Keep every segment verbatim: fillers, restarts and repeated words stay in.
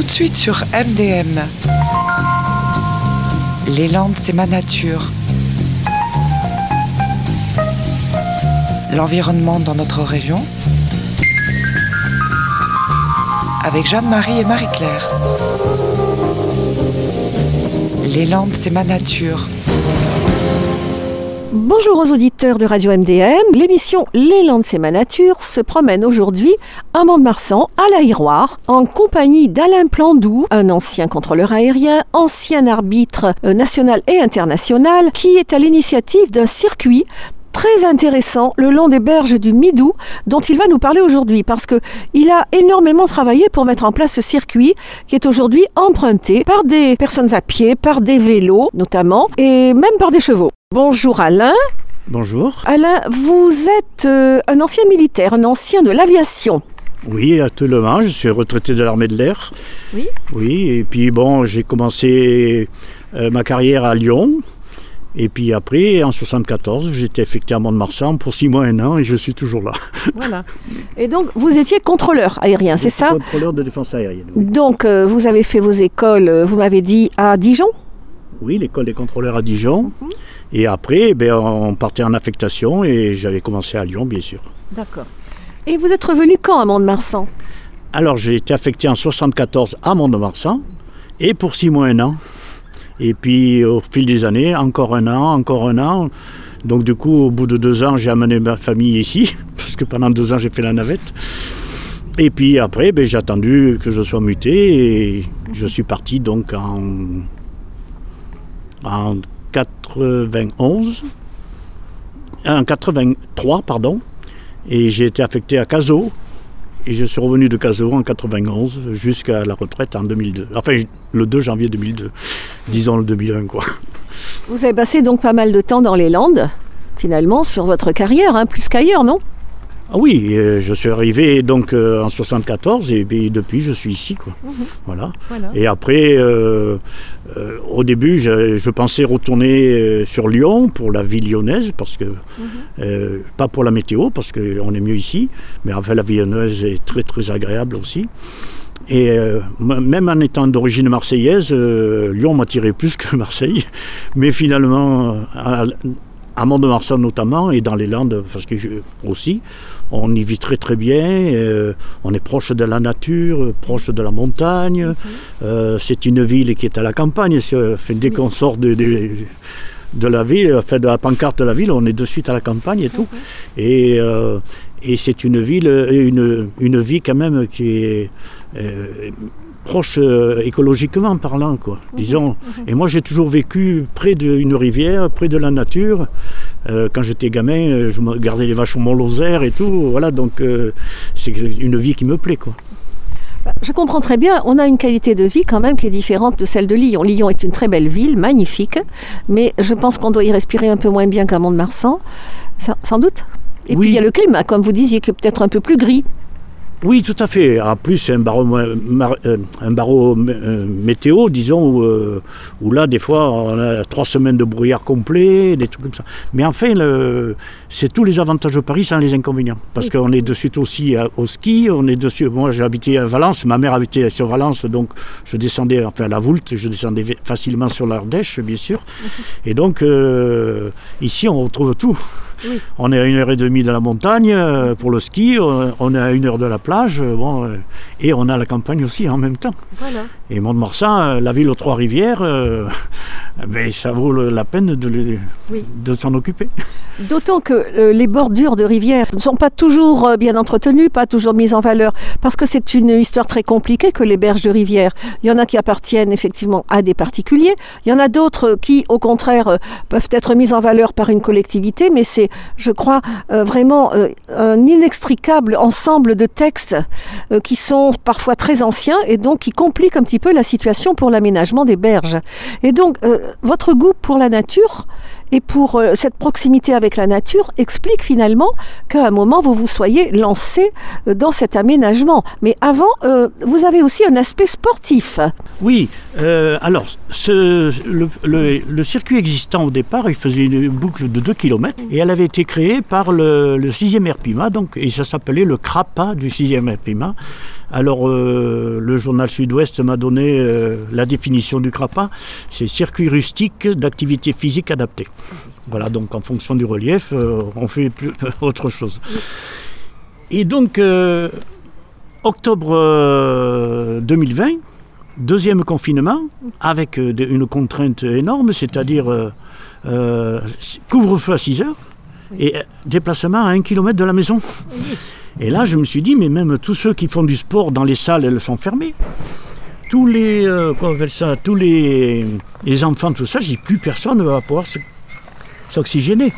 de suite sur M D M. Les Landes, c'est ma nature. L'environnement dans notre région. Avec Jeanne-Marie et Marie-Claire. Les Landes, c'est ma nature. Bonjour aux auditeurs de Radio M D M. L'émission Les Landes, c'est ma nature se promène aujourd'hui à Mont-de-Marsan, à l'Aéroire, en compagnie d'Alain Plandou, un ancien contrôleur aérien, ancien arbitre national et international, qui est à l'initiative d'un circuit très intéressant le long des berges du Midou, dont il va nous parler aujourd'hui, parce qu'il a énormément travaillé pour mettre en place ce circuit qui est aujourd'hui emprunté par des personnes à pied, par des vélos notamment, et même par des chevaux. Bonjour Alain. Bonjour. Alain, vous êtes euh, un ancien militaire, un ancien de l'aviation. Oui, actuellement, je suis retraité de l'armée de l'air. Oui. Oui, et puis bon, j'ai commencé euh, ma carrière à Lyon. Et puis après, en soixante-quatorze, j'étais affecté à Mont-de-Marsan pour six mois, un an, et je suis toujours là. Voilà. Et donc, vous étiez contrôleur aérien, c'est ça ? Contrôleur de défense aérienne. Oui. Donc, euh, vous avez fait vos écoles, vous m'avez dit, à Dijon ? Oui, l'école des contrôleurs à Dijon. Mmh. Et après, ben, on partait en affectation et j'avais commencé à Lyon, bien sûr. D'accord. Et vous êtes revenu quand à Mont-de-Marsan ? Alors, j'ai été affecté en soixante-quatorze à Mont-de-Marsan, et pour six mois, un an. Et puis, au fil des années, encore un an, encore un an. Donc, du coup, au bout de deux ans, j'ai amené ma famille ici, parce que pendant deux ans, j'ai fait la navette. Et puis après, ben, j'ai attendu que je sois muté, et je suis parti donc en, en quatre-vingt-onze, en quatre-vingt-trois, pardon, et j'ai été affecté à Cazaux. Et je suis revenu de Cazaux en quatre-vingt-onze jusqu'à la retraite en deux mille deux. Enfin, le deux janvier deux mille deux. Disons le deux mille un, quoi. Vous avez passé donc pas mal de temps dans les Landes, finalement, sur votre carrière, hein, plus qu'ailleurs, non ? Ah oui, euh, je suis arrivé donc euh, en soixante-quatorze et puis depuis je suis ici, quoi. Mmh. Voilà. voilà. Et après, euh, euh, au début, je, je pensais retourner euh, sur Lyon pour la vie lyonnaise, parce que mmh. euh, pas pour la météo, parce qu'on est mieux ici, mais enfin la vie lyonnaise est très très agréable aussi. Et euh, même en étant d'origine marseillaise, euh, Lyon m'attirait plus que Marseille, mais finalement. À, à Mont-de-Marsan notamment, et dans les Landes parce que, aussi, on y vit très très bien, euh, on est proche de la nature, proche de la montagne, mm-hmm. euh, c'est une ville qui est à la campagne, fait, dès oui. qu'on sort de, de, de la ville, enfin, de la pancarte de la ville, on est de suite à la campagne et tout, mm-hmm. et, euh, et c'est une ville, une, une vie quand même qui est... Euh, proche euh, écologiquement parlant, quoi, mmh, disons. Mmh. Et moi, j'ai toujours vécu près d'une rivière, près de la nature. Euh, quand j'étais gamin, je me gardais les vaches au Mont-Lozère et tout. Voilà, donc euh, c'est une vie qui me plaît, quoi. Je comprends très bien. On a une qualité de vie quand même qui est différente de celle de Lyon. Lyon est une très belle ville, magnifique, mais je pense qu'on doit y respirer un peu moins bien qu'à Mont-de-Marsan, sans doute. Et oui. Puis il y a le climat, comme vous disiez, qui est peut-être un peu plus gris. Oui, tout à fait. En plus, c'est un barreau, un barreau météo, disons, où, où là, des fois, on a trois semaines de brouillard complet, des trucs comme ça. Mais enfin, le, c'est tous les avantages de Paris sans les inconvénients. Parce oui. qu'on est de suite aussi au ski, on est dessus. Moi, j'ai habité à Valence, ma mère habitait sur Valence, donc je descendais, enfin, à la Voulte, je descendais facilement sur l'Ardèche, bien sûr. Et donc, euh, ici, on retrouve tout. Oui. On est à une heure et demie de la montagne euh, pour le ski, on, on est à une heure de la plage, euh, bon, euh, et on a la campagne aussi en même temps. Voilà. Et Mont-de-Marsan, euh, la ville aux Trois-Rivières, euh, ben, ça vaut le, la peine de, le, oui. de s'en occuper. D'autant que euh, les bordures de rivières ne sont pas toujours euh, bien entretenues, pas toujours mises en valeur, parce que c'est une histoire très compliquée que les berges de rivières. Il y en a qui appartiennent effectivement à des particuliers, il y en a d'autres qui, au contraire, euh, peuvent être mises en valeur par une collectivité, mais c'est, je crois, euh, vraiment euh, un inextricable ensemble de textes euh, qui sont parfois très anciens et donc qui compliquent un petit peu la situation pour l'aménagement des berges. Et donc, euh, votre goût pour la nature et pour euh, cette proximité avec la nature explique finalement qu'à un moment vous vous soyez lancé euh, dans cet aménagement. Mais avant, euh, vous avez aussi un aspect sportif. Oui, euh, alors ce, le, le, le circuit existant au départ, il faisait une boucle de deux kilomètres et elle avait été créée par le, le sixième R P I M A, donc, et ça s'appelait le CRAPA du sixième R P I M A. Alors euh, le journal Sud-Ouest m'a donné euh, la définition du CRAPA, c'est circuit rustique d'activité physique adaptée. Voilà, donc en fonction du relief, euh, on fait plus, autre chose. Et donc, euh, octobre euh, deux mille vingt, deuxième confinement, avec euh, une contrainte énorme, c'est-à-dire euh, euh, couvre-feu à six heures et déplacement à un kilomètre de la maison. Et là, je me suis dit, mais même tous ceux qui font du sport dans les salles, elles sont fermées. Tous les, euh, comment on appelle ça, tous les, les enfants, tout ça, j'ai dit, plus personne ne va pouvoir s'oxygéner.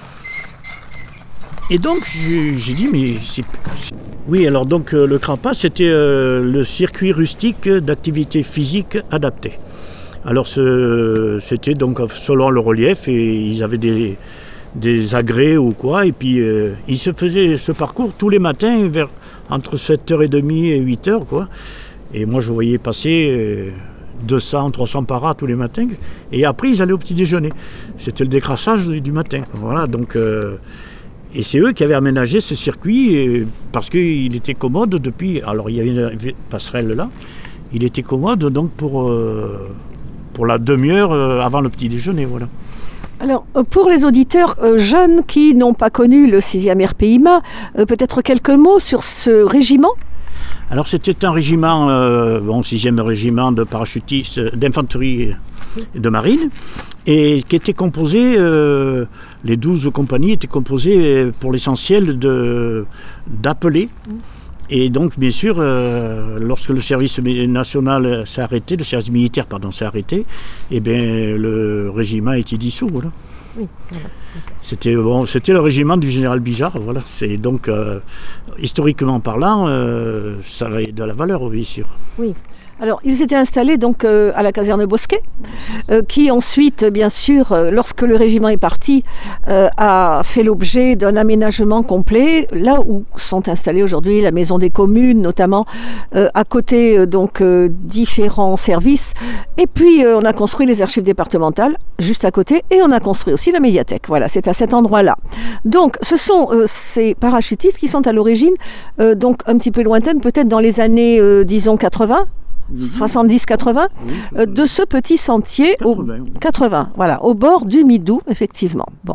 Et donc, j'ai, j'ai dit, mais c'est... Oui, alors donc, euh, le CRAPA, c'était euh, le circuit rustique d'activité physique adaptée. Alors, ce, c'était donc selon le relief, et ils avaient des... des agrès ou quoi, et puis euh, il se faisait ce parcours tous les matins vers entre sept heures trente et huit heures, quoi. Et moi je voyais passer euh, deux cents, trois cents paras tous les matins, et après ils allaient au petit déjeuner. C'était le décrassage du matin, voilà, donc euh, et c'est eux qui avaient aménagé ce circuit euh, parce qu'il était commode depuis, alors il y avait une passerelle là, il était commode donc pour, euh, pour la demi-heure euh, avant le petit déjeuner, voilà. Alors, pour les auditeurs euh, jeunes qui n'ont pas connu le sixième R P I M A, euh, peut-être quelques mots sur ce régiment ? Alors, c'était un régiment, euh, bon, sixième régiment de parachutistes, d'infanterie et de marine, et qui était composé, euh, les douze compagnies étaient composées pour l'essentiel de, d'appelés. Et donc, bien sûr, euh, lorsque le service national s'est arrêté, le service militaire, pardon, s'est arrêté, eh bien, le régiment a été dissous, voilà. Oui, voilà. C'était, bon, c'était le régiment du général Bijard, voilà. C'est donc, euh, historiquement parlant, euh, ça avait de la valeur, bien sûr. Oui. Alors, ils étaient installés donc euh, à la caserne Bosquet, euh, qui ensuite, bien sûr, euh, lorsque le régiment est parti, euh, a fait l'objet d'un aménagement complet, là où sont installés aujourd'hui la maison des communes, notamment euh, à côté euh, donc euh, différents services. Et puis, euh, on a construit les archives départementales juste à côté, et on a construit aussi la médiathèque. Voilà, c'est à cet endroit-là. Donc, ce sont euh, ces parachutistes qui sont à l'origine, euh, donc un petit peu lointaine, peut-être dans les années, euh, disons, quatre-vingts. soixante-dix quatre-vingts, oui, euh, de ce petit sentier quatre-vingts, au, oui. quatre-vingts, voilà, au bord du Midou, effectivement. Bon.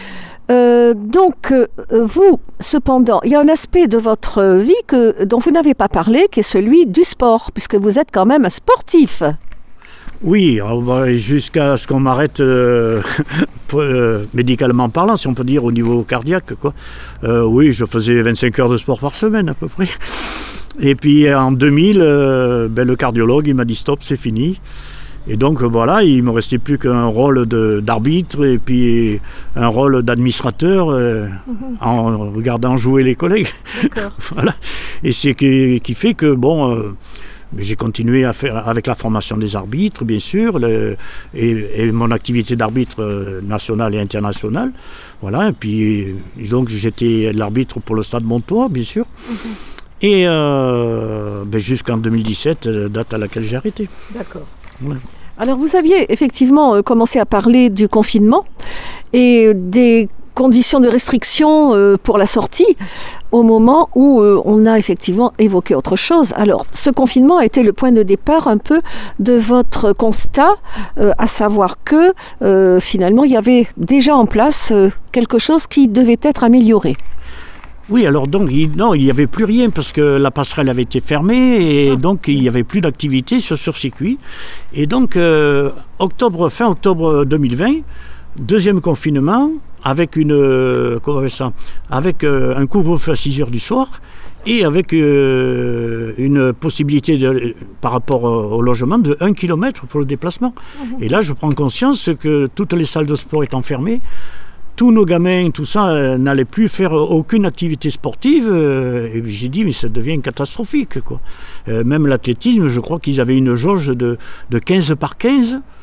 Euh, donc, euh, vous, cependant, il y a un aspect de votre vie que, dont vous n'avez pas parlé, qui est celui du sport, puisque vous êtes quand même un sportif. Oui, jusqu'à ce qu'on m'arrête euh, euh, médicalement parlant, si on peut dire, au niveau cardiaque, quoi. Euh, oui, je faisais vingt-cinq heures de sport par semaine, à peu près. Et puis en deux mille, euh, ben, le cardiologue il m'a dit stop, c'est fini. Et donc voilà, il ne me restait plus qu'un rôle de, d'arbitre et puis un rôle d'administrateur euh, mm-hmm. en regardant jouer les collègues. Voilà. Et c'est qui, qui fait que bon, euh, j'ai continué à faire avec la formation des arbitres, bien sûr, le, et, et mon activité d'arbitre national et international. Voilà. Et puis donc j'étais l'arbitre pour le Stade Montois, bien sûr. Mm-hmm. Et euh, ben jusqu'en deux mille dix-sept, date à laquelle j'ai arrêté. D'accord. Ouais. Alors vous aviez effectivement commencé à parler du confinement et des conditions de restriction pour la sortie au moment où on a effectivement évoqué autre chose. Alors ce confinement a été le point de départ un peu de votre constat, à savoir que euh, finalement il y avait déjà en place quelque chose qui devait être amélioré. Oui, alors donc, il, non, il n'y avait plus rien parce que la passerelle avait été fermée et donc il n'y avait plus d'activité sur ce circuit. Et donc, euh, octobre, fin octobre deux mille vingt, deuxième confinement, avec une, euh, comment on appelle ça, avec euh, un couvre-feu à six heures du soir et avec euh, une possibilité de, par rapport au logement de un kilomètre pour le déplacement. Mmh. Et là, je prends conscience que toutes les salles de sport étant fermées, tous nos gamins, tout ça, euh, n'allaient plus faire aucune activité sportive. Euh, et j'ai dit, mais ça devient catastrophique, quoi. Euh, même l'athlétisme, je crois qu'ils avaient une jauge de, de quinze par quinze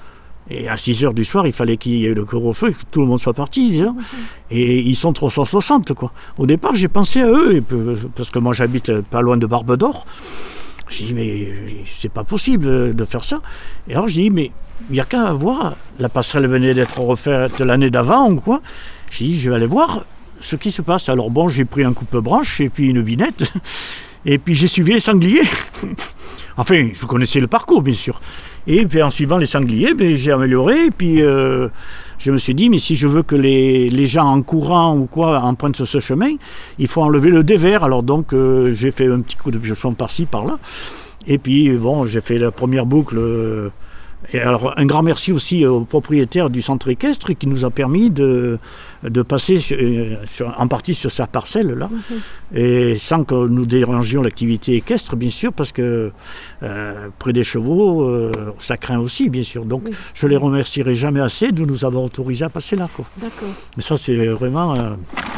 Et à six heures du soir, il fallait qu'il y ait le couvre-feu, que tout le monde soit parti. Disons. Et ils sont trois cent soixante, quoi. Au départ, j'ai pensé à eux, et peu, parce que moi, j'habite pas loin de Barbe d'Or. J'ai dit, mais c'est pas possible de faire ça. Et alors, j'ai dit, mais il n'y a qu'à voir. La passerelle venait d'être refaite l'année d'avant, ou quoi. J'ai dit, je vais aller voir ce qui se passe. Alors, bon, j'ai pris un coupe-branche, et puis une binette, et puis j'ai suivi les sangliers. Enfin, je connaissais le parcours, bien sûr. Et puis en suivant les sangliers, ben, j'ai amélioré. Et puis euh, je me suis dit, mais si je veux que les, les gens en courant ou quoi empruntent ce chemin, il faut enlever le dévers. Alors donc euh, j'ai fait un petit coup de piochon par-ci, par-là. Et puis bon, j'ai fait la première boucle. Euh, et alors un grand merci aussi au propriétaire du centre équestre qui nous a permis de, de passer sur, sur, en partie sur sa parcelle là, mmh. et sans que nous dérangions l'activité équestre, bien sûr, parce que euh, près des chevaux, euh, ça craint aussi, bien sûr. Donc oui. Je les remercierai jamais assez de nous avoir autorisé à passer là, quoi. D'accord. Mais ça, c'est vraiment... Euh...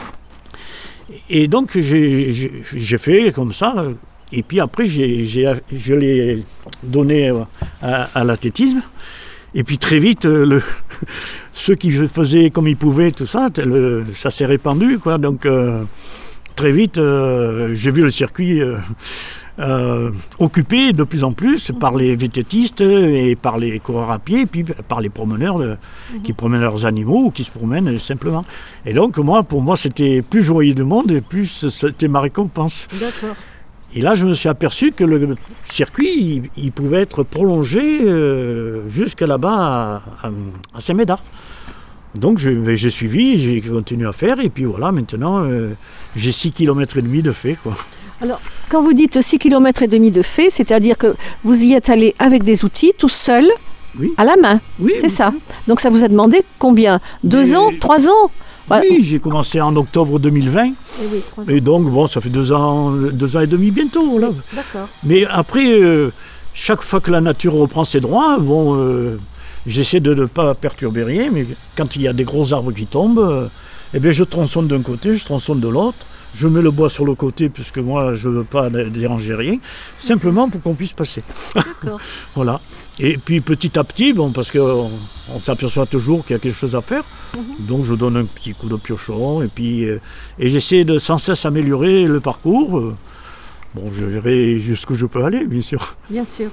Et donc, j'ai, j'ai, j'ai fait comme ça... Et puis après, j'ai, j'ai, je l'ai donné à, à l'athlétisme. Et puis très vite, le, ceux qui faisaient comme ils pouvaient, tout ça, le, ça s'est répandu, quoi. Donc euh, très vite, euh, j'ai vu le circuit euh, euh, occupé de plus en plus par les vététistes et par les coureurs à pied, et puis par les promeneurs de, mmh. qui promènent leurs animaux ou qui se promènent simplement. Et donc moi, pour moi, c'était plus joyeux du monde et plus c'était ma récompense. D'accord. Et là, je me suis aperçu que le circuit, il, il pouvait être prolongé euh, jusqu'à là-bas à, à, à Saint-Médard. Donc, je, j'ai suivi, j'ai continué à faire, et puis voilà, maintenant, euh, j'ai six kilomètres et demi de fait, quoi. Alors, quand vous dites six kilomètres et demi de fait, c'est-à-dire que vous y êtes allé avec des outils, tout seul, oui. à la main, oui, c'est oui. ça. Donc, ça vous a demandé combien ? Deux Mais... ans ? Trois ans ? Ouais. Oui, j'ai commencé en octobre deux mille vingt. Et, oui, et donc, bon, ça fait deux ans, deux ans et demi bientôt. Là. D'accord. Mais après, euh, chaque fois que la nature reprend ses droits, bon, euh, j'essaie de ne pas perturber rien, mais quand il y a des gros arbres qui tombent, euh, eh bien, je tronçonne d'un côté, je tronçonne de l'autre. Je mets le bois sur le côté, puisque moi, je ne veux pas déranger rien, simplement pour qu'on puisse passer. D'accord. Voilà. Et puis petit à petit, bon, parce qu'on on s'aperçoit toujours qu'il y a quelque chose à faire, mmh. donc je donne un petit coup de piochon, et puis euh, et j'essaie de sans cesse améliorer le parcours. Bon, je verrai jusqu'où je peux aller, bien sûr. Bien sûr.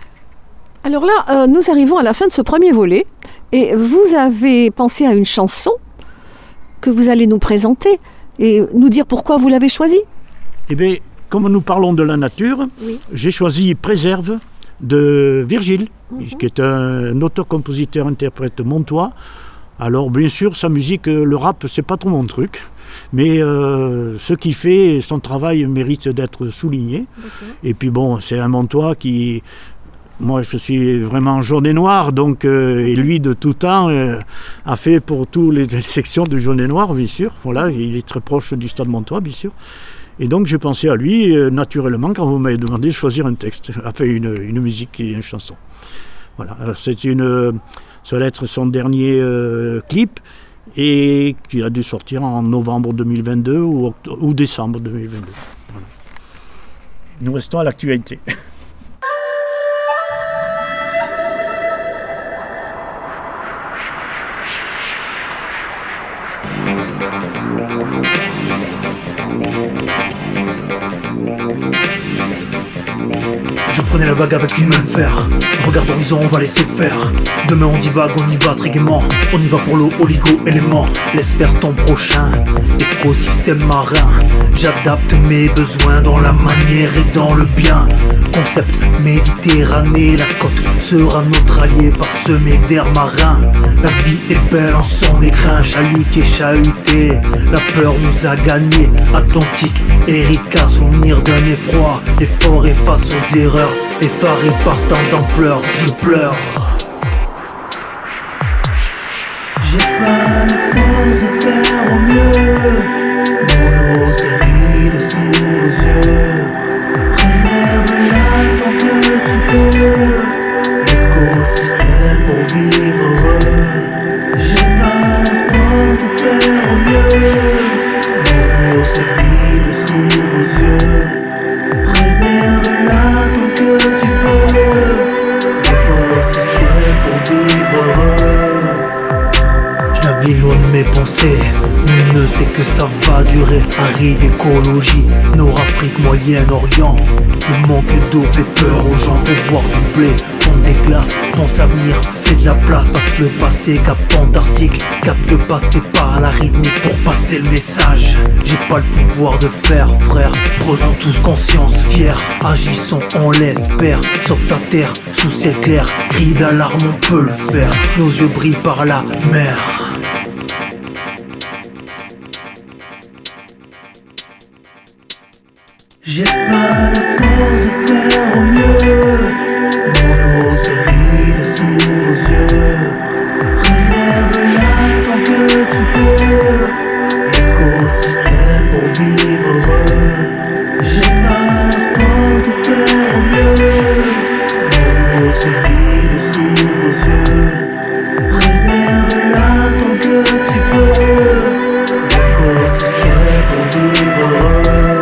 Alors là, euh, nous arrivons à la fin de ce premier volet, et vous avez pensé à une chanson que vous allez nous présenter, et nous dire pourquoi vous l'avez choisie. Eh bien, comme nous parlons de la nature, oui. j'ai choisi « Préserve » de Virgile, mm-hmm. qui est un auteur-compositeur-interprète montois. Alors bien sûr, sa musique, le rap, c'est pas trop mon truc, mais euh, ce qu'il fait, son travail mérite d'être souligné. Okay. Et puis bon, c'est un montois qui... Moi, je suis vraiment jaune et noir, donc, euh, et lui, de tout temps, euh, a fait pour toutes les sections de jaune et noir, bien sûr. Voilà, il est très proche du Stade Montois, bien sûr. Et donc j'ai pensé à lui euh, naturellement quand vous m'avez demandé de choisir un texte, enfin une, une musique et une chanson. Voilà, c'est une, ça va être son dernier euh, clip et qui a dû sortir en novembre deux mille vingt-deux ou, octobre, ou décembre deux mille vingt-deux. Voilà. Nous restons à l'actualité. Je prenais la vague avec une main de fer. Regarde l'horizon, on va laisser faire. Demain on divague, on y va très gaiement. On y va pour l'eau, oligo-élément. Laisse faire ton prochain écosystème marin. J'adapte mes besoins dans la manière et dans le bien. Concept Méditerranée, la côte sera notre allié parsemé d'air marin. La vie est belle en son écrin, chalutier, chahuté. La peur nous a gagné, Atlantique, Erika, souvenir d'un effroi. L'effort efface aux erreurs, effaré partant d'ampleur, je pleure. J'ai pas la force de faire au mieux. Mon eau se vide sous vos yeux. Préserve-la tant que tu peux. L'écosystème pour vivre heureux. J'ai pas la force de faire au mieux. Mon eau se vide sous vos yeux. Préserve-la tant que tu peux. L'écosystème pour vivre heureux. c'est que ça va durer. Un riz d'écologie, Nord-Afrique, Moyen-Orient. Le manque d'eau fait peur aux gens. Pour voir du blé fondre des glaces, ton avenir fait de la place. Passe le passé, cap Antarctique, cap de passer par la rythmique pour passer le message. J'ai pas le pouvoir de faire, frère, prenons tous conscience, fiers. Agissons, on l'espère, sauve ta terre, sous ciel clair. Cri d'alarme, on peut le faire, nos yeux brillent par la mer. J'ai pas la force de faire au mieux. Mon eau se vide sous vos yeux. Réserve-la tant que tu peux. L'écosystème pour vivre heureux. J'ai pas la force de faire au mieux. Mon eau se vide sous vos yeux. Réserve-la tant que tu peux. L'écosystème pour vivre heureux.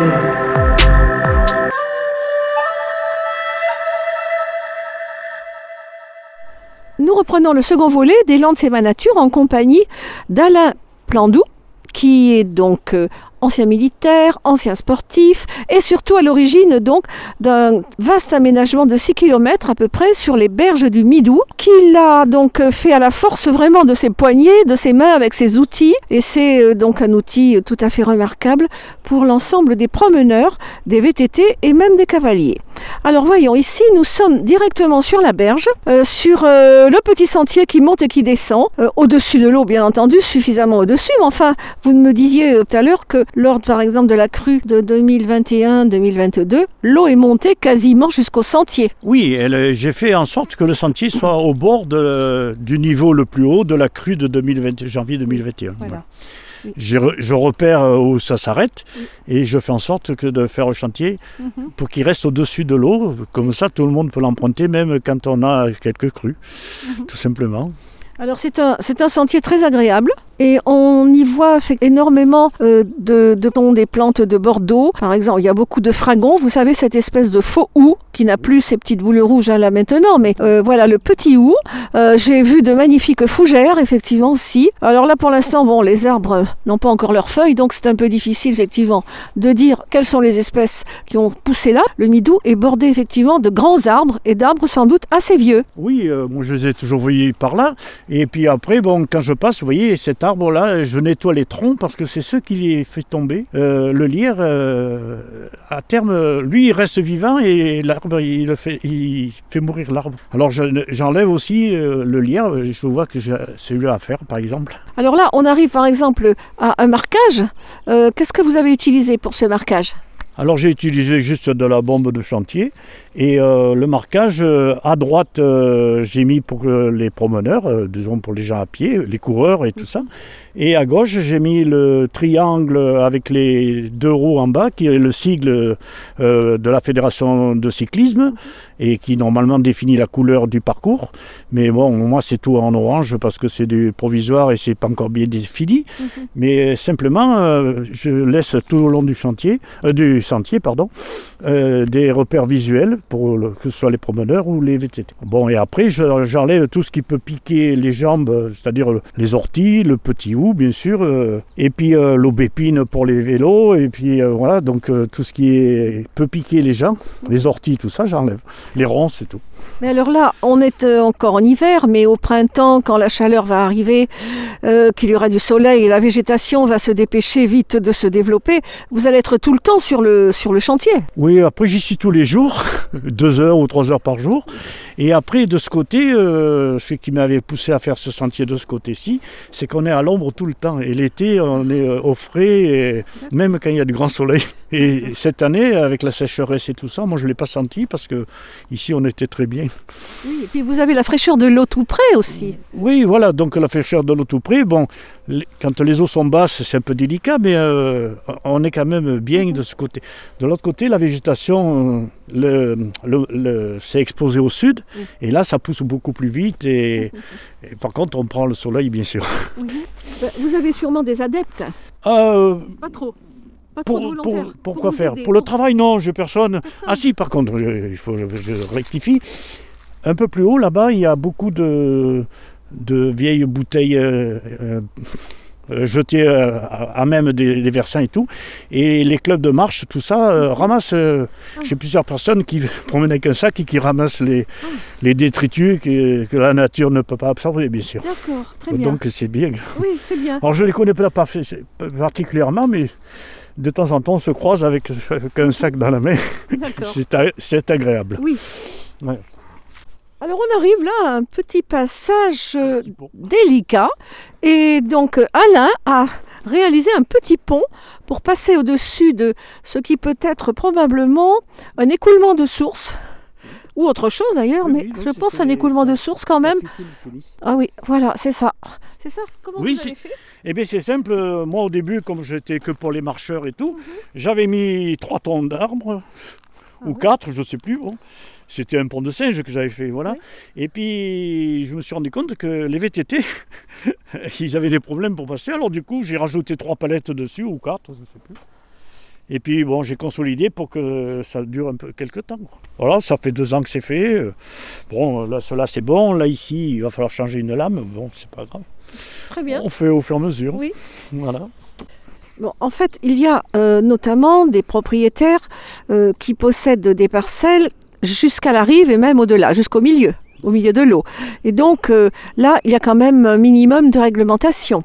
Nous reprenons le second volet des Landes, c'est ma nature en compagnie d'Alain Plandou, qui est donc euh, ancien militaire, ancien sportif et surtout à l'origine donc d'un vaste aménagement de six kilomètres à peu près sur les berges du Midou, qu'il a donc fait à la force vraiment de ses poignets, de ses mains avec ses outils, et c'est euh, donc un outil tout à fait remarquable pour l'ensemble des promeneurs, des V T T et même des cavaliers. Alors voyons, ici nous sommes directement sur la berge, euh, sur euh, le petit sentier qui monte et qui descend, euh, au-dessus de l'eau bien entendu, suffisamment au-dessus, mais enfin vous me disiez euh, tout à l'heure que lors par exemple de la crue de deux mille vingt et un deux mille vingt-deux, l'eau est montée quasiment jusqu'au sentier. Oui, elle, j'ai fait en sorte que le sentier soit au bord de, du niveau le plus haut de la crue de deux mille vingt, janvier deux mille vingt et un. Voilà. Voilà. Je, je repère où ça s'arrête et je fais en sorte que de faire le chantier mm-hmm. pour qu'il reste au-dessus de l'eau. Comme ça, tout le monde peut l'emprunter, même quand on a quelques crues, mm-hmm. tout simplement. Alors c'est un, c'est un sentier très agréable et on y voit énormément euh, de, de des plantes de Bordeaux. Par exemple, il y a beaucoup de fragons. Vous savez, cette espèce de faux hou qui n'a plus ses petites boules rouges là maintenant, mais euh, voilà le petit hou. Euh, j'ai vu de magnifiques fougères, effectivement aussi. Alors là, pour l'instant, bon, les arbres n'ont pas encore leurs feuilles, donc c'est un peu difficile, effectivement, de dire quelles sont les espèces qui ont poussé là. Le Midou est bordé, effectivement, de grands arbres et d'arbres sans doute assez vieux. Oui, euh, moi je les ai toujours vus par là. Et puis après, bon, quand je passe, vous voyez, cet arbre-là, je nettoie les troncs parce que c'est ce qui les fait tomber. Euh, le lierre, euh, à terme, lui, il reste vivant et l'arbre, il, le fait, il fait mourir l'arbre. Alors je, j'enlève aussi euh, le lierre, je vois que j'ai celui-là à faire, par exemple. Alors là, on arrive par exemple à un marquage. Euh, qu'est-ce que vous avez utilisé pour ce marquage ? Alors j'ai utilisé juste de la bombe de chantier et euh, le marquage euh, à droite euh, j'ai mis pour euh, les promeneurs, euh, disons pour les gens à pied, les coureurs et tout ça. Et à gauche j'ai mis le triangle avec les deux roues en bas qui est le sigle euh, de la fédération de cyclisme et qui normalement définit la couleur du parcours. Mais bon, moi c'est tout en orange parce que c'est du provisoire et c'est pas encore bien défini. Mm-hmm. Mais simplement euh, je laisse tout au long du chantier, euh, du sentier pardon, euh, des repères visuels pour le, que ce soit les promeneurs ou les V T T. Bon, et après je, j'enlève tout ce qui peut piquer les jambes, c'est-à-dire les orties, le petit hou bien sûr, euh, et puis euh, l'aubépine pour les vélos, et puis euh, voilà, donc euh, tout ce qui est, peut piquer les gens, les orties, tout ça j'enlève, les ronces et tout. Mais alors là, on est euh, encore en hiver, mais au printemps, quand la chaleur va arriver, euh, qu'il y aura du soleil et la végétation va se dépêcher vite de se développer, vous allez être tout le temps sur le, sur le chantier. Oui, après j'y suis tous les jours, deux heures ou trois heures par jour. Et après, de ce côté, euh, ce qui m'avait poussé à faire ce sentier de ce côté-ci, c'est qu'on est à l'ombre tout le temps. Et l'été, on est au frais, et même quand il y a du grand soleil. Et cette année, avec la sécheresse et tout ça, moi je ne l'ai pas senti parce que ici on était très bien. Oui, et puis vous avez la fraîcheur de l'eau tout près aussi. Oui, voilà, donc la fraîcheur de l'eau tout près. Bon, les, quand les eaux sont basses, c'est un peu délicat, mais euh, on est quand même bien de ce côté. De l'autre côté, la végétation, le, le, le, s'est exposée au sud, oui. Et là, ça pousse beaucoup plus vite. Et, et par contre, on prend le soleil, bien sûr. Oui. Vous avez sûrement des adeptes. Euh, Pas trop. Pas pour, trop de volontaires. Pour, pour, pour quoi faire aider. Pour le travail, non, j'ai personne. personne. Ah si, par contre, je, il faut, je, je rectifie. Un peu plus haut, là-bas, il y a beaucoup de, de vieilles bouteilles euh, euh, euh, jetés euh, à, à même des, des versants et tout. Et les clubs de marche, tout ça, euh, ramassent. Euh, ah. J'ai plusieurs personnes qui promènent avec un sac et qui ramassent les, ah. les détritus que, que la nature ne peut pas absorber, bien sûr. D'accord, très bien. Donc c'est bien. Oui, c'est bien. Alors je ne les connais pas particulièrement, mais de temps en temps on se croise avec un sac dans la main. c'est, c'est agréable. Oui. Ouais. Alors on arrive là à un petit passage euh, délicat et donc Alain a réalisé un petit pont pour passer au-dessus de ce qui peut être probablement un écoulement de source ou autre chose d'ailleurs, oui, mais oui, je pense un écoulement de source quand même. Ah oui, voilà, c'est ça. C'est ça. Comment oui, vous avez fait ? Eh bien c'est simple, moi au début comme j'étais que pour les marcheurs et tout, mm-hmm. j'avais mis trois tonnes d'arbres ah, ou oui. quatre, je ne sais plus, bon. C'était un pont de singe que j'avais fait, voilà. Oui. Et puis, je me suis rendu compte que les V T T, ils avaient des problèmes pour passer. Alors du coup, j'ai rajouté trois palettes dessus, ou quatre, je ne sais plus. Et puis, bon, j'ai consolidé pour que ça dure un peu, quelques temps. Voilà, ça fait deux ans que c'est fait. Bon, là, cela, c'est bon. Là, ici, il va falloir changer une lame. Bon, c'est pas grave. Très bien. On fait au fur et à mesure. Oui. Voilà. Bon, en fait, il y a euh, notamment des propriétaires euh, qui possèdent des parcelles jusqu'à la rive et même au-delà, jusqu'au milieu, au milieu de l'eau. Et donc euh, là, il y a quand même un minimum de réglementation.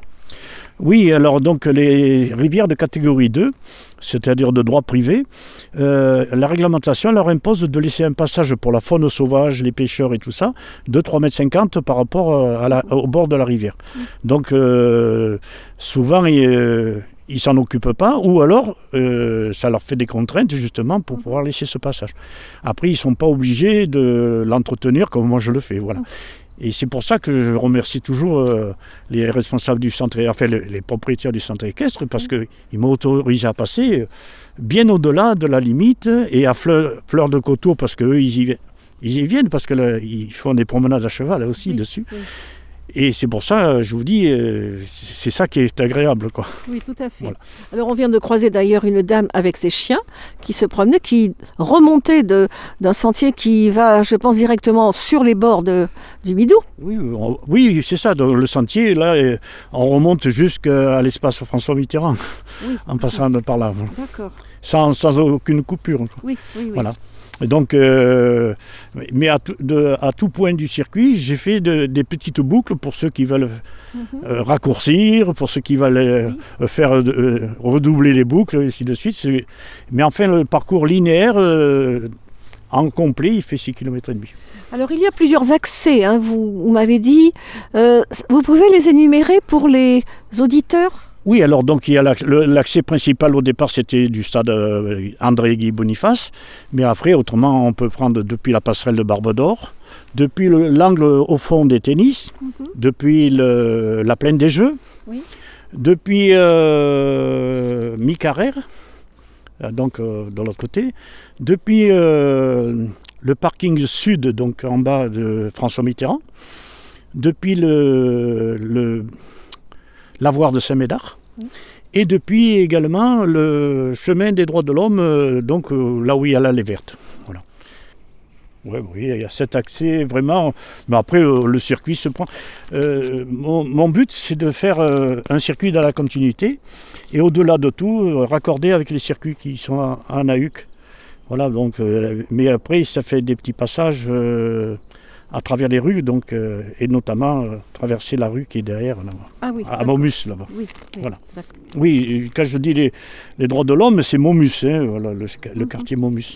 Oui, alors donc les rivières de catégorie deux, c'est-à-dire de droit privé, euh, la réglementation leur impose de laisser un passage pour la faune sauvage, les pêcheurs et tout ça, de trois mètres cinquante par rapport à la, au bord de la rivière. Donc euh, souvent, ils euh, ils s'en occupent pas, ou alors euh, ça leur fait des contraintes justement pour pouvoir laisser ce passage. Après, ils ne sont pas obligés de l'entretenir comme moi je le fais, voilà. Et c'est pour ça que je remercie toujours euh, les responsables du centre, enfin les, les propriétaires du centre équestre, parce qu'ils m'ont autorisé à passer bien au-delà de la limite et à fleur, fleur de coteau, parce qu'eux, ils y, ils y viennent, parce qu'ils font des promenades à cheval là aussi oui, dessus. Oui. Et c'est pour ça, je vous dis, c'est ça qui est agréable, quoi. Oui, tout à fait. Voilà. Alors, on vient de croiser d'ailleurs une dame avec ses chiens qui se promenait, qui remontait de, d'un sentier qui va, je pense, directement sur les bords de, du Midou. Oui, on, oui, c'est ça. Donc, le sentier, là, on remonte jusqu'à l'espace François Mitterrand, oui, en passant d'accord. par là. D'accord. Sans, sans aucune coupure. Quoi. Oui, oui, oui. Voilà. Donc, euh, mais à tout, de, à tout point du circuit, j'ai fait de, des petites boucles pour ceux qui veulent mm-hmm. euh, raccourcir, pour ceux qui veulent euh, oui. faire euh, redoubler les boucles, et ainsi de suite. C'est... Mais enfin, le parcours linéaire euh, en complet, il fait six kilomètres et demi. Alors, il y a plusieurs accès, hein, vous, vous m'avez dit. Euh, vous pouvez les énumérer pour les auditeurs ? Oui, alors donc il y a l'accès principal au départ, c'était du stade euh, André-Guy Boniface, mais après autrement on peut prendre depuis la passerelle de Barbe d'Or, depuis le, l'angle au fond des tennis, mm-hmm. depuis le, la plaine des Jeux, oui. depuis euh, Mi-Carrère, donc euh, de l'autre côté, depuis euh, le parking sud, donc en bas de François Mitterrand, depuis le, le l'avoir de Saint-Médard, mmh. et depuis également le chemin des droits de l'homme, euh, donc euh, là où il y a l'allée verte. Voilà. Ouais, oui, il y a cet accès vraiment, mais après euh, le circuit se prend. Euh, mon, mon but, c'est de faire euh, un circuit dans la continuité, et au-delà de tout, euh, raccorder avec les circuits qui sont en, en A U C. Voilà, donc, euh, mais après, ça fait des petits passages euh, à travers les rues, donc, euh, et notamment euh, traverser la rue qui est derrière, là, ah oui, à Momus, là-bas. Oui, oui, voilà. Oui, quand je dis les, les droits de l'homme, c'est Momus, hein, voilà, le, le mm-hmm. quartier Momus.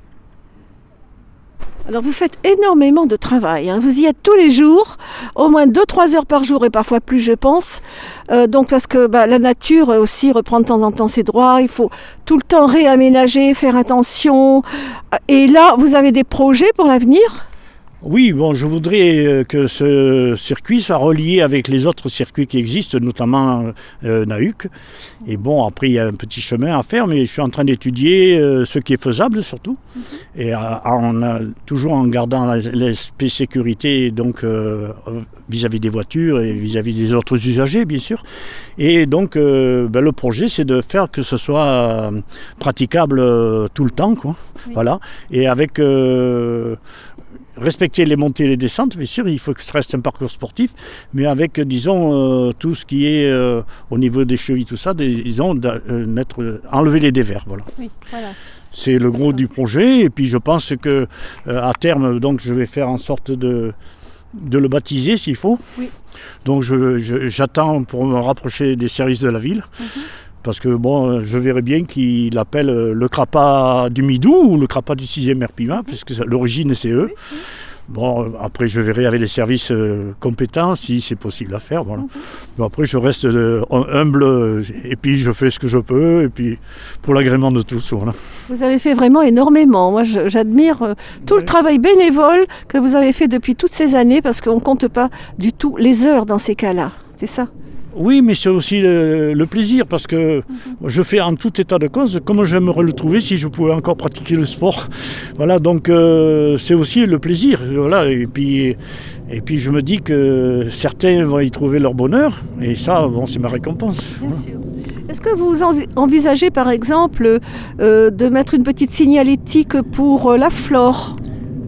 Alors vous faites énormément de travail, hein. Vous y êtes tous les jours, au moins deux trois heures par jour et parfois plus je pense. Euh, donc parce que bah, la nature aussi reprend de temps en temps ses droits, il faut tout le temps réaménager, faire attention. Et là, vous avez des projets pour l'avenir ? Oui, bon, je voudrais que ce circuit soit relié avec les autres circuits qui existent, notamment euh, N A U C. Et bon, après, il y a un petit chemin à faire, mais je suis en train d'étudier euh, ce qui est faisable, surtout. Mm-hmm. Et euh, en, euh, toujours en gardant l'aspect sécurité, donc euh, vis-à-vis des voitures et vis-à-vis des autres usagers, bien sûr. Et donc, euh, ben, le projet, c'est de faire que ce soit euh, praticable euh, tout le temps, quoi. Oui. Voilà. Et avec... Euh, respecter les montées et les descentes, bien sûr, il faut que ce reste un parcours sportif, mais avec, disons, euh, tout ce qui est euh, au niveau des chevilles, tout ça, des, disons, euh, mettre, euh, enlever les dévers, voilà. Oui, voilà. C'est le gros du projet, et puis je pense que euh, à terme, donc, je vais faire en sorte de, de le baptiser s'il faut. Oui. Donc je, je, j'attends pour me rapprocher des services de la ville. Mm-hmm. Parce que bon, je verrais bien qu'il appelle le Crapa du Midou ou le Crapa du sixième Erpima, puisque l'origine c'est eux. Bon, après je verrai avec les services euh, compétents si c'est possible à faire. Voilà. Mais après je reste euh, humble et puis je fais ce que je peux et puis pour l'agrément de tous. Voilà. Vous avez fait vraiment énormément. Moi je, j'admire euh, tout ouais. le travail bénévole que vous avez fait depuis toutes ces années parce qu'on ne compte pas du tout les heures dans ces cas-là. C'est ça ? Oui, mais c'est aussi le, le plaisir parce que mm-hmm. je fais en tout état de cause comme j'aimerais le trouver si je pouvais encore pratiquer le sport. Voilà, donc euh, c'est aussi le plaisir. Voilà, et puis, et puis je me dis que certains vont y trouver leur bonheur et ça, bon, c'est ma récompense. Bien voilà. sûr. Est-ce que vous envisagez par exemple euh, de mettre une petite signalétique pour euh, la flore ?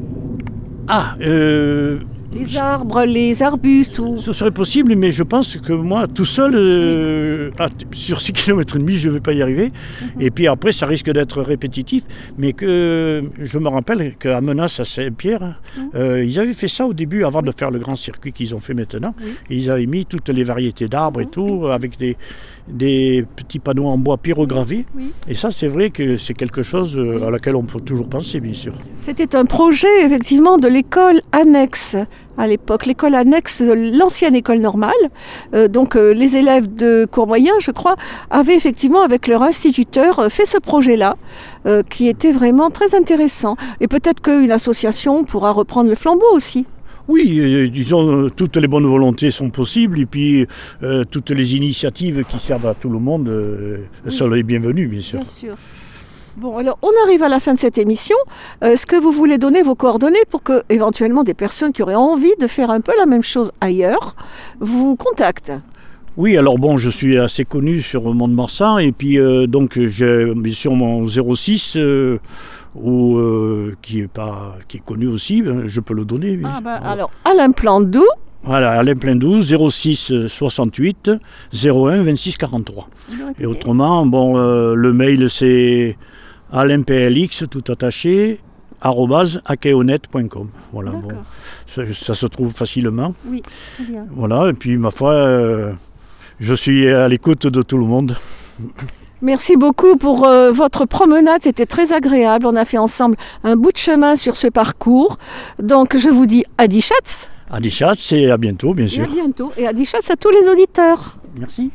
Ah, euh... Les arbres, les arbustes ou... Ce serait possible, mais je pense que moi, tout seul, euh, oui. sur six kilomètres et demi, je ne vais pas y arriver. Mm-hmm. Et puis après, ça risque d'être répétitif. Mais que je me rappelle qu'à Menace, à Saint-Pierre, mm-hmm. euh, ils avaient fait ça au début, avant oui. de faire le grand circuit qu'ils ont fait maintenant. Oui. Et ils avaient mis toutes les variétés d'arbres mm-hmm. et tout, avec des, des petits panneaux en bois pyrogravés. Oui. Et ça, c'est vrai que c'est quelque chose euh, à laquelle on peut toujours penser, bien sûr. C'était un projet, effectivement, de l'école annexe. À l'époque, l'école annexe de l'ancienne école normale. Euh, donc euh, les élèves de cours moyen, je crois, avaient effectivement avec leur instituteur euh, fait ce projet-là, euh, qui était vraiment très intéressant. Et peut-être qu'une association pourra reprendre le flambeau aussi. Oui, euh, disons, euh, toutes les bonnes volontés sont possibles et puis euh, toutes les initiatives qui servent à tout le monde euh, oui. sont les bienvenues, bien sûr. Bien sûr. Bon, alors on arrive à la fin de cette émission. Euh, est-ce que vous voulez donner vos coordonnées pour que, éventuellement, des personnes qui auraient envie de faire un peu la même chose ailleurs vous contactent ? Oui, alors bon, je suis assez connu sur Mont-de-Marsan et puis euh, donc j'ai bien sûr mon zéro six euh, ou, euh, qui, est pas, qui est connu aussi, je peux le donner. Ah bah, voilà. Alors, Alain Plandou. Voilà, Alain Plandou, zéro six soixante-huit zéro un vingt-six quarante-trois. Et autrement, bon, euh, le mail c'est alainplx tout attaché arobase akeonet point com. Voilà, bon, ça, ça se trouve facilement. Oui, très bien. Voilà, et puis ma foi, euh, je suis à l'écoute de tout le monde. Merci beaucoup pour euh, votre promenade, c'était très agréable. On a fait ensemble un bout de chemin sur ce parcours. Donc je vous dis adi Schatz. Adi Schatz et à bientôt, bien sûr. Et à bientôt. Et adi Schatz à tous les auditeurs. Merci.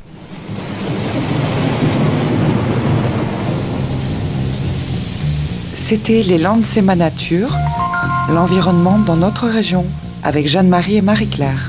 C'était Les Landes, c'est ma nature, l'environnement dans notre région, avec Jeanne-Marie et Marie-Claire.